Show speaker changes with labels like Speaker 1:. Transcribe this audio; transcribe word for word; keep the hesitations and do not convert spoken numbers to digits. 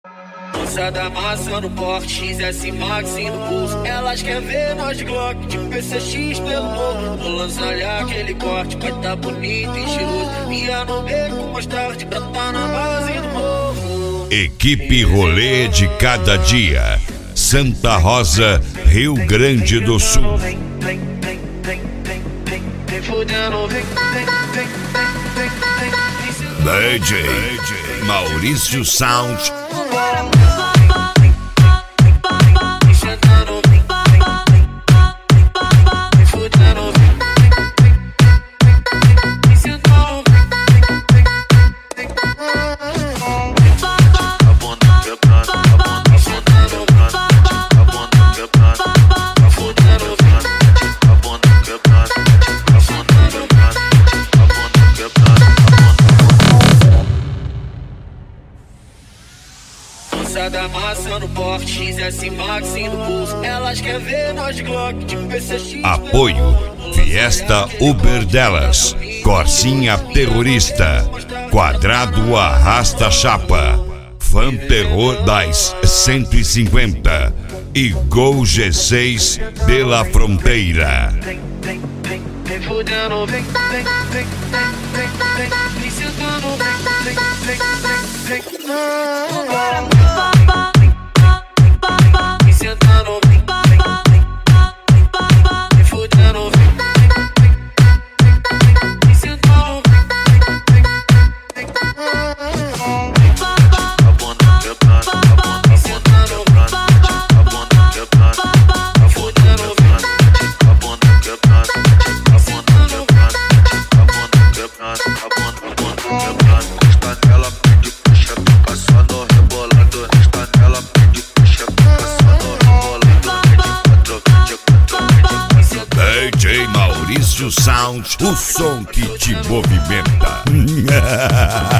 Speaker 1: Moçada massa no porte, X S Max no pulso. Elas querem ver nós de Glock, de P C X pelo morro. Vou lançar-lhe aquele corte, vai tá bonito e estiloso. Ia no beco, mostrar de cantar na base do morro.
Speaker 2: Equipe Rolê de Cada Dia, Santa Rosa, Rio Grande do Sul. D J Maurício Sound.
Speaker 1: Da massa no porte, X S Max no pulso. Elas querem ver nós de Glock, de P C X.
Speaker 2: Apoio Fiesta Uber delas, Corsinha Terrorista, Quadrado Arrasta Chapa, Fan Terror das cento e cinquenta e Gol G seis de La Fronteira.
Speaker 1: Vem fudendo, vem, vem, vem, vem, vem, vem, vem sentando, vem, vem, vem, vem, vem, vem sentando, vem, vem, vem fudendo, vem, vem sentando, vem, vem, a bunda quebrando, vem sentando, a bunda quebrando, a fudendo, a bunda quebrando.
Speaker 2: D J Maurício Sound, o som que te movimenta.